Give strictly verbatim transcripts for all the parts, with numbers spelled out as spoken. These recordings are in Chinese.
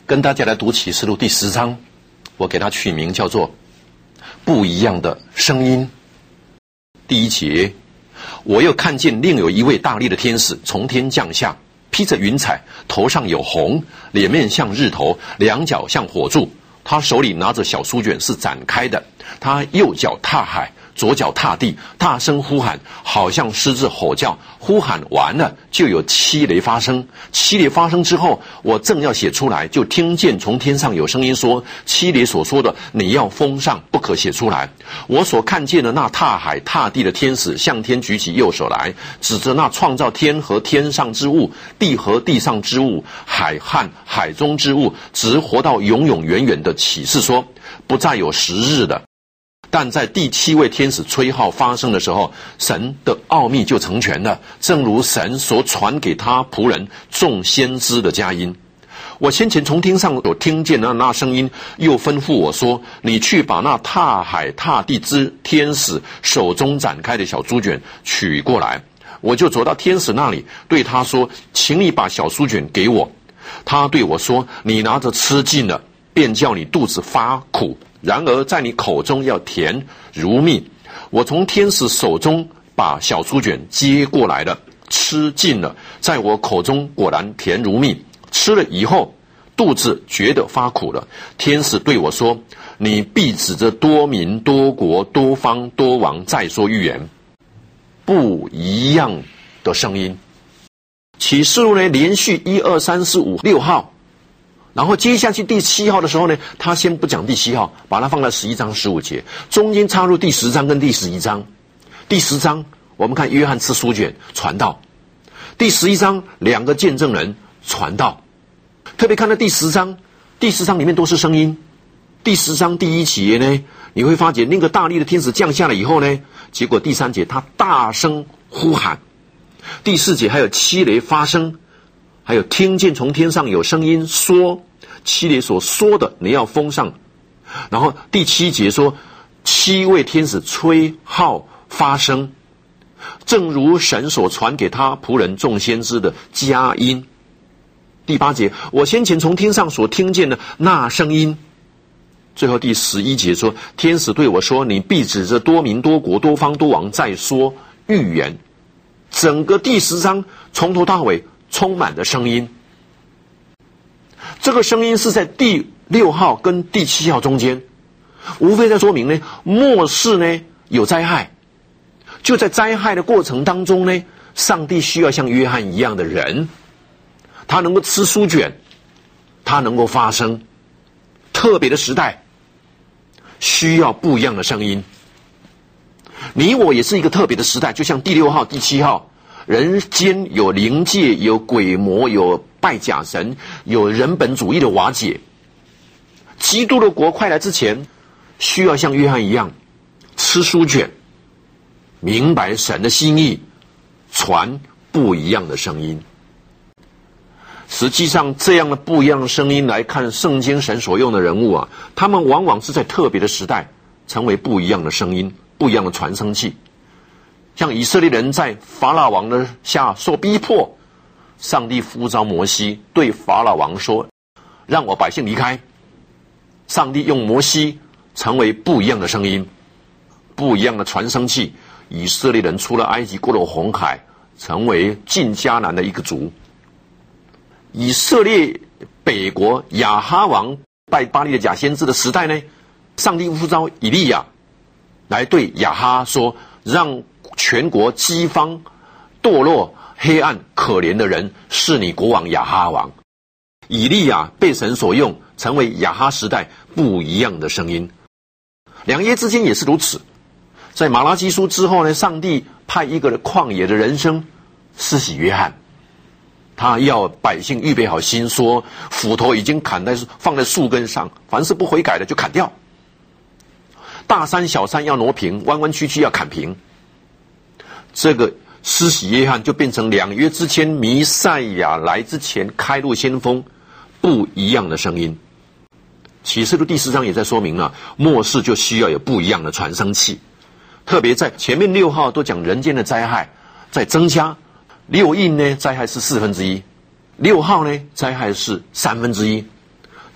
跟大家来读启示录第十章，我给它取名叫做不一样的声音。第一节，我又看见另有一位大力的天使从天降下，披着云彩，头上有红，脸面像日头，两脚像火柱，他手里拿着小书卷是展开的，他右脚踏海，左脚踏地，大声呼喊，好像狮子吼叫。呼喊完了，就有七雷发生。七雷发生之后，我正要写出来，就听见从天上有声音说，七雷所说的你要封上，不可写出来。我所看见的那踏海踏地的天使向天举起右手来，指着那创造天和天上之物，地和地上之物，海和海中之物，直活到永永远远的启示说，不再有时日的。但在第七位天使吹号发生的时候，神的奥秘就成全了，正如神所传给他仆人众先知的佳音。我先前从天上有听见的那声音，又吩咐我说，你去把那踏海踏地之天使手中展开的小书卷取过来。我就走到天使那里，对他说，请你把小书卷给我。他对我说，你拿着吃尽了，便叫你肚子发苦，然而在你口中要甜如蜜。我从天使手中把小书卷接过来了，吃尽了，在我口中果然甜如蜜。吃了以后，肚子觉得发苦了。天使对我说，你必指着多民多国多方多王再说预言。不一样的声音。启示录呢，连续一二三四五六号，然后接下去第七号的时候呢，他先不讲第七号，把它放在十一章十五节，中间插入第十章跟第十一章。第十章我们看约翰吃书卷传道，第十一章两个见证人传道。特别看到第十章，第十章里面都是声音。第十章第一节呢，你会发觉那个大力的天使降下来以后呢，结果第三节他大声呼喊，第四节还有七雷发生，还有听见从天上有声音说，七雷所说的你要封上。然后第七节说，七位天使吹号发声，正如神所传给他仆人众先知的佳音。第八节，我先前从天上所听见的那声音。最后第十一节说，天使对我说，你必指着多民多国多方多王再说预言。整个第十章从头到尾充满着声音。这个声音是在第六号跟第七号中间，无非在说明呢，末世呢有灾害，就在灾害的过程当中呢，上帝需要像约翰一样的人，他能够吃书卷，他能够发声。特别的时代需要不一样的声音。你我也是一个特别的时代，就像第六号第七号，人间有灵界，有鬼魔，有拜假神，有人本主义的瓦解。基督的国快来之前，需要像约翰一样吃书卷，明白神的心意，传不一样的声音。实际上这样的不一样的声音来看圣经神所用的人物啊，他们往往是在特别的时代成为不一样的声音，不一样的传声器。像以色列人在法老王的下受逼迫，上帝呼召摩西对法老王说，让我百姓离开。上帝用摩西成为不一样的声音，不一样的传声器。以色列人出了埃及，过了红海，成为进迦南的一个族。以色列北国亚哈王拜巴力的假先知的时代呢，上帝呼召以利亚来对亚哈说，让全国饥荒堕落黑暗可怜的人是你国王亚哈王。以利亚被神所用，成为亚哈时代不一样的声音。两耶之间也是如此。在马拉基书之后呢，上帝派一个旷野的人生施洗约翰，他要百姓预备好心，说斧头已经砍在放在树根上，凡是不悔改的就砍掉。大山小山要挪平，弯弯曲曲要砍平。这个施洗约翰就变成两约之前弥赛亚来之前开路先锋不一样的声音。启示录第十章也在说明了，末世就需要有不一样的传声器。特别在前面六号都讲人间的灾害在增加，六印呢灾害是四分之一，六号呢灾害是三分之一。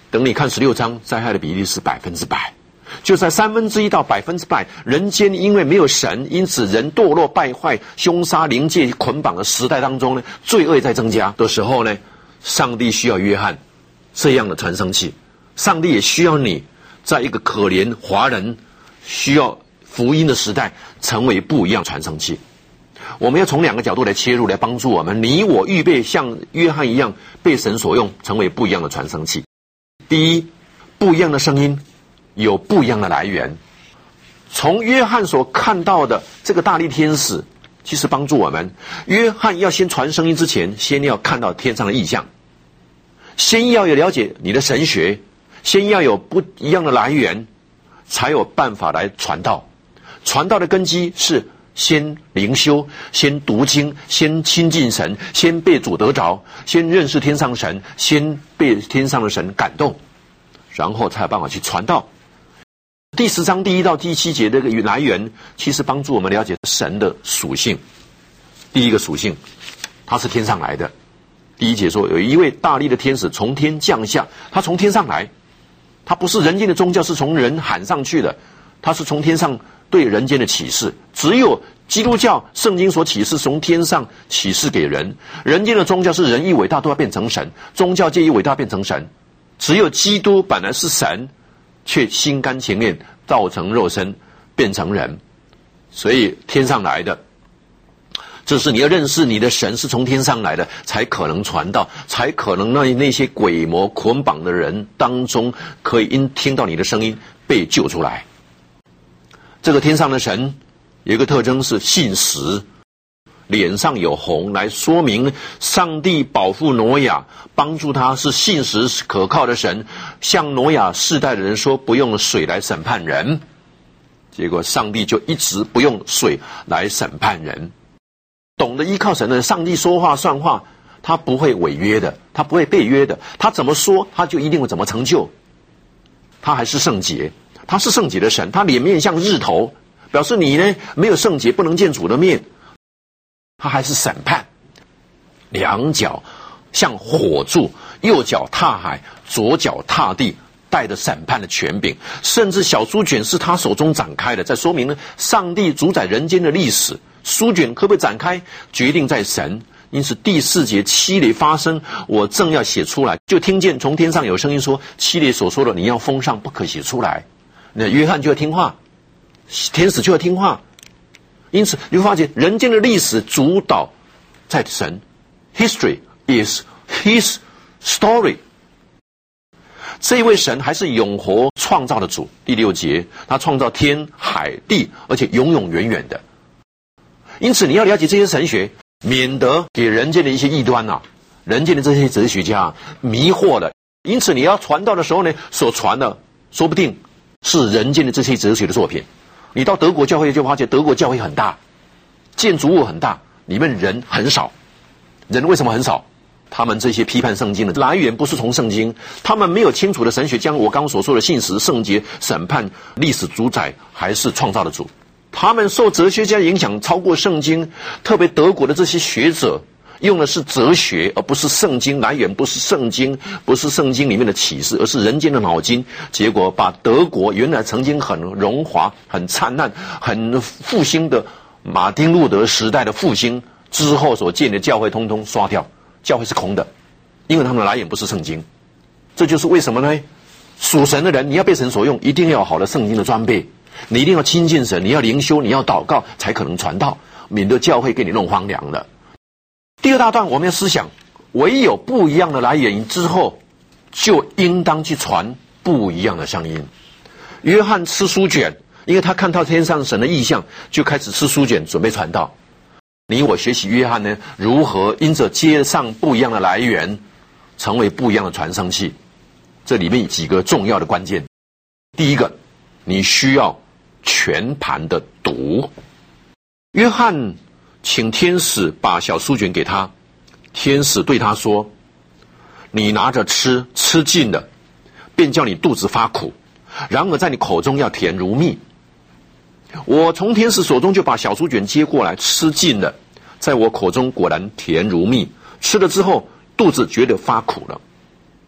等你看十六章，灾害的比例是百分之百。就在三分之一到百分之百，人间因为没有神，因此人堕落败坏、凶杀、灵界捆绑的时代当中呢，罪恶在增加的时候呢，上帝需要约翰这样的传声器，上帝也需要你，在一个可怜华人需要福音的时代，成为不一样传声器。我们要从两个角度来切入，来帮助我们，你我预备像约翰一样被神所用，成为不一样的传声器。第一，不一样的声音有不一样的来源。从约翰所看到的这个大力天使，其实帮助我们。约翰要先传声音之前，先要看到天上的异象，先要有了解你的神学，先要有不一样的来源，才有办法来传道。传道的根基是先灵修，先读经，先亲近神，先被主得着，先认识天上神，先被天上的神感动，然后才有办法去传道。第十章第一到第七节的来源，其实帮助我们了解神的属性。第一个属性，他是天上来的。第一节说，有一位大力的天使从天降下，他从天上来，他不是人间的宗教，是从人喊上去的，他是从天上对人间的启示。只有基督教圣经所启示，从天上启示给人。人间的宗教是人一伟大都要变成神，宗教界一伟大变成神。只有基督本来是神，却心甘情愿道成肉身变成人，所以天上来的，这是你要认识你的神是从天上来的，才可能传道，才可能让那些鬼魔捆绑的人当中，可以因听到你的声音被救出来。这个天上的神有一个特征是信实，脸上有红，来说明上帝保护挪亚，帮助他是信实是可靠的神，向挪亚世代的人说不用水来审判人，结果上帝就一直不用水来审判人。懂得依靠神的人，上帝说话算话，他不会违约的，他不会背约的，他怎么说他就一定会怎么成就。他还是圣洁，他是圣洁的神，他脸面像日头，表示你呢没有圣洁，不能见主的面。他还是审判，两脚像火柱，右脚踏海，左脚踏地，带着审判的权柄。甚至小书卷是他手中展开的，在说明呢上帝主宰人间的历史。书卷可不可以展开，决定在神。因此第四节七雷发生，我正要写出来，就听见从天上有声音说，七雷所说的你要封上，不可写出来。那约翰就要听话，天使就要听话。因此你会发现人间的历史主导在神， History is his story。 这一位神还是永活创造的主。第六节，他创造天海地，而且永永远远的。因此你要了解这些神学，免得给人间的一些异端啊，人间的这些哲学家、啊、迷惑了。因此你要传道的时候呢，所传的说不定是人间的这些哲学的作品。你到德国教会就发现德国教会很大，建筑物很大，里面人很少。人为什么很少？他们这些批判圣经的来源不是从圣经，他们没有清楚的神学，将我刚刚所说的信实、圣洁、审判、历史主宰还是创造的主。他们受哲学家影响超过圣经，特别德国的这些学者用的是哲学，而不是圣经，来源不是圣经，不是圣经里面的启示，而是人间的脑筋。结果把德国原来曾经很荣华、很灿烂、很复兴的马丁路德时代的复兴之后所建的教会通通刷掉，教会是空的，因为他们的来源不是圣经。这就是为什么呢？属神的人，你要被神所用，一定要有好的圣经的装备，你一定要亲近神，你要灵修，你要祷告，才可能传道，免得教会给你弄荒凉了。第二大段我们要思想，唯有不一样的来源之后，就应当去传不一样的声音。约翰吃书卷，因为他看到天上神的异象，就开始吃书卷准备传道。你我学习约翰呢，如何因着接上不一样的来源，成为不一样的传声器。这里面几个重要的关键。第一个，你需要全盘的读。约翰请天使把小书卷给他，天使对他说，你拿着吃，吃尽了便叫你肚子发苦，然而在你口中要甜如蜜。我从天使手中就把小书卷接过来，吃尽了，在我口中果然甜如蜜，吃了之后肚子觉得发苦了。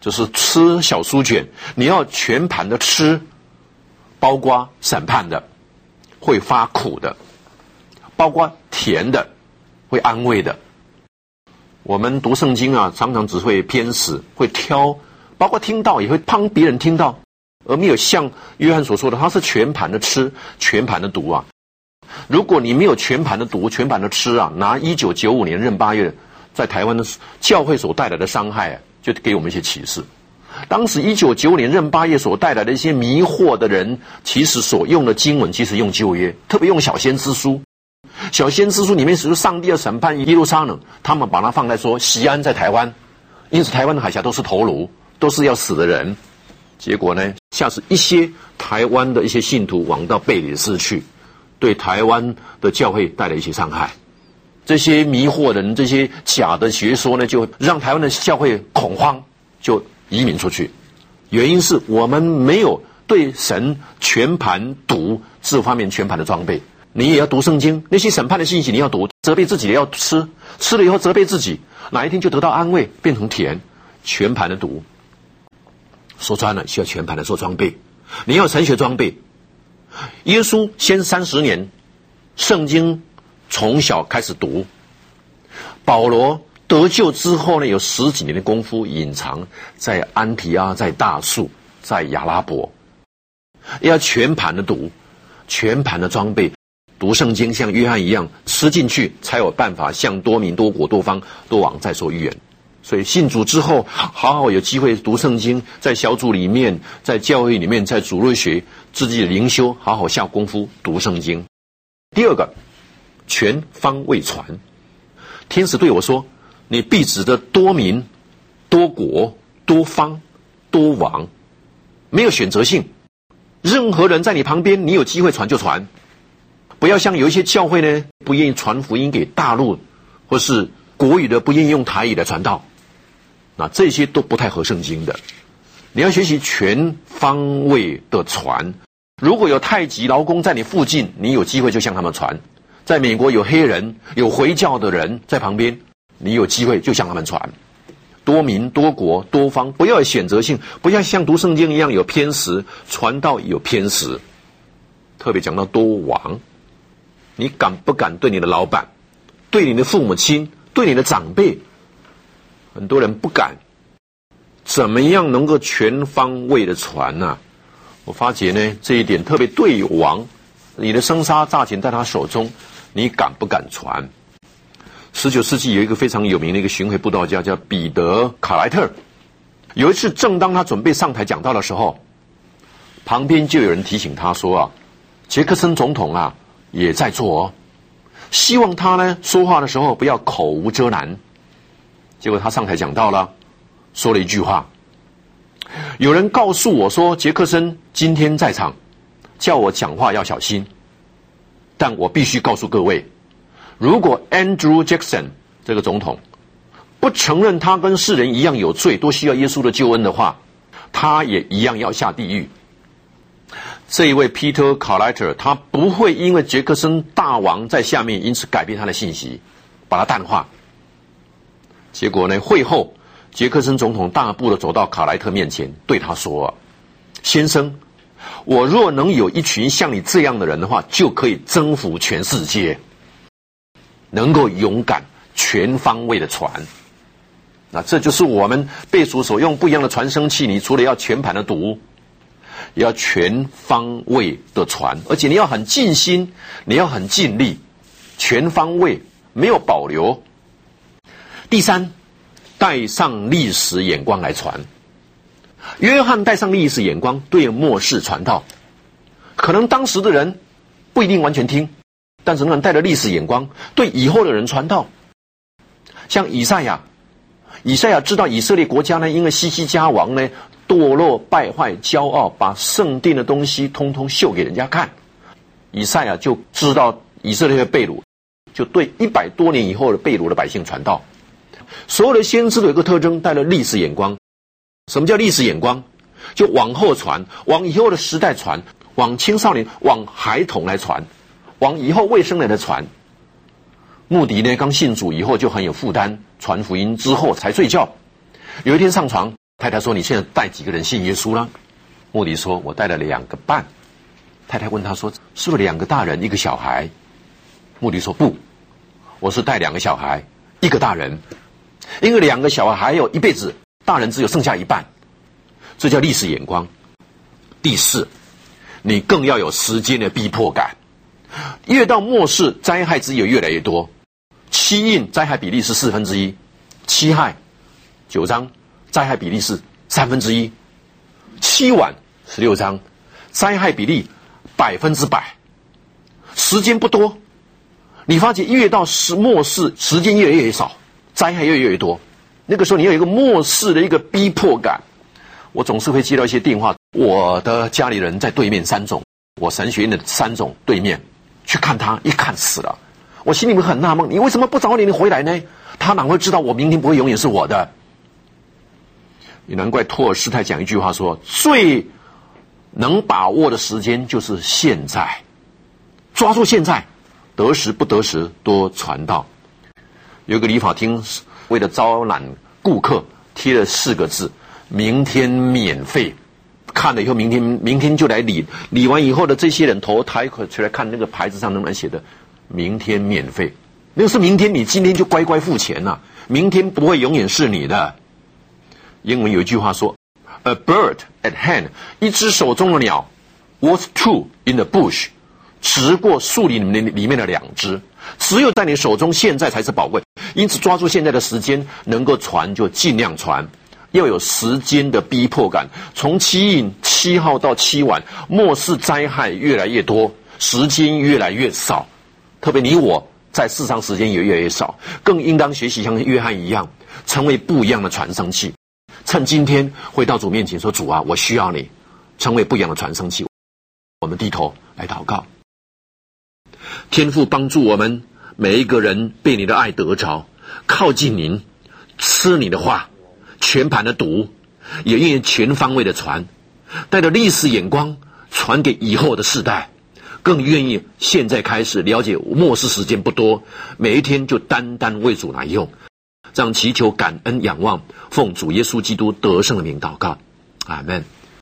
就是吃小书卷，你要全盘的吃，包括审判的，会发苦的，包括甜的，会安慰的。我们读圣经啊，常常只会偏食，会挑，包括听到也会帮别人听到，而没有像约翰所说的，他是全盘的吃，全盘的读啊。如果你没有全盘的读，全盘的吃啊，拿一九九五年壬八月在台湾的教会所带来的伤害啊，就给我们一些启示。当时一九九五年壬八月所带来的一些迷惑的人，其实所用的经文，其实用旧约，特别用小先知书。小先知书里面是上帝要审判耶路撒冷，他们把它放在说西安在台湾，因此台湾的海峡都是头颅，都是要死的人。结果呢，下次一些台湾的一些信徒往到贝里斯去，对台湾的教会带来一些伤害。这些迷惑人，这些假的学说呢，就让台湾的教会恐慌，就移民出去。原因是我们没有对神全盘读这方面全盘的装备。你也要读圣经，那些审判的信息你要读，责备自己的要吃，吃了以后责备自己，哪一天就得到安慰，变成甜。全盘的读，说穿了需要全盘的做装备。你要神学装备。耶稣先三十年，圣经从小开始读。保罗得救之后呢，有十几年的功夫隐藏在安提阿，在大树，在亚拉伯。要全盘的读，全盘的装备。读圣经像约翰一样吃进去，才有办法向多民多国多方多王再说预言。所以信主之后，好好有机会读圣经，在小组里面，在教会里面，在主日学自己的灵修，好好下功夫读圣经。第二个，全方位传。天使对我说，你必指着多民多国多方多王，没有选择性，任何人在你旁边，你有机会传就传。不要像有一些教会呢，不愿意传福音给大陆，或是国语的不愿意用台语来传道，那这些都不太合圣经的。你要学习全方位的传。如果有太极劳工在你附近，你有机会就向他们传。在美国有黑人有回教的人在旁边，你有机会就向他们传。多民多国多方，不要有选择性，不要像读圣经一样有偏食，传道有偏食。特别讲到多王，你敢不敢对你的老板，对你的父母亲，对你的长辈？很多人不敢。怎么样能够全方位的传呢、啊？我发觉呢，这一点特别对王，你的生杀大权在他手中，你敢不敢传？十九世纪有一个非常有名的一个巡回布道家叫彼得·卡莱特。有一次，正当他准备上台讲道的时候，旁边就有人提醒他说啊，杰克森总统啊也在座哦，希望他呢说话的时候不要口无遮拦。结果他上台讲道了，说了一句话：有人告诉我说杰克森今天在场，叫我讲话要小心，但我必须告诉各位，如果 Andrew Jackson 这个总统不承认他跟世人一样有罪，都需要耶稣的救恩的话，他也一样要下地狱。这一位 Peter Carletter 他不会因为杰克森大王在下面因此改变他的信息，把他淡化。结果呢，会后杰克森总统大步的走到卡莱特面前，对他说：先生，我若能有一群像你这样的人的话，就可以征服全世界，能够勇敢全方位的传。那这就是我们被主所用不一样的传声器，你除了要全盘的读，也要全方位的传，而且你要很尽心，你要很尽力，全方位，没有保留。第三，带上历史眼光来传。约翰带上历史眼光对末世传道，可能当时的人不一定完全听，但仍然带着历史眼光对以后的人传道。像以赛亚，以赛亚知道以色列国家呢，因为西西家王呢堕落败坏骄傲，把圣殿的东西通通秀给人家看，以赛亚就知道以色列会被掳，就对一百多年以后的被掳的百姓传道。所有的先知都有一个特征，带了历史眼光。什么叫历史眼光？就往后传，往以后的时代传，往青少年，往孩童来传，往以后未生人的传。穆迪呢，刚信主以后就很有负担，传福音之后才睡觉。有一天上床， 太太说：“你现在带几个人信耶稣了？”穆迪说：“我带了两个半。”太太问他说：“是不是两个大人一个小孩？”穆迪说：“不，我是带两个小孩一个大人，因为两个小孩还有一辈子，大人只有剩下一半，这叫历史眼光。”第四，你更要有时间的逼迫感。越到末世，灾害之有越来越多。七印灾害比例是四分之一，七害九章灾害比例是三分之一，七晚十六章灾害比例百分之百。时间不多，你发觉越到末世，时间越来越少，灾害越来越多。那个时候你有一个末世的一个逼迫感。我总是会接到一些电话，我的家里人在对面三种，我神学院的三种对面，去看他，一看死了。我心里面很纳闷，你为什么不早点回来呢？他哪会知道我明天不会永远是我的？也难怪托尔斯泰讲一句话说，最能把握的时间就是现在，抓住现在，得时不得时多传道。有个理发厅为了招揽顾客贴了四个字，明天免费。看了以后，明天明天就来理，理完以后的这些人头抬起来看那个牌子上能不能写的明天免费。那个是明天，你今天就乖乖付钱了，明天不会永远是你的。英文有一句话说 A bird at hand， 一只手中的鸟 worth two in the bush， 值过树林里面的两只。只有在你手中，现在才是宝贵。因此抓住现在的时间，能够传就尽量传，要有时间的逼迫感。从七印七号到七晚，末世灾害越来越多，时间越来越少。特别你我在世上时间也越来越少，更应当学习像约翰一样，成为不一样的传声器。趁今天回到主面前说，主啊，我需要你，成为不一样的传声器。我们低头来祷告。天父帮助我们每一个人被你的爱得着，靠近您，吃你的话，全盘的读，也愿意全方位的传，带着历史眼光传给以后的世代，更愿意现在开始了解末世时间不多，每一天就单单为主来用。这样祈求感恩仰望，奉主耶稣基督得胜的名祷告，阿们。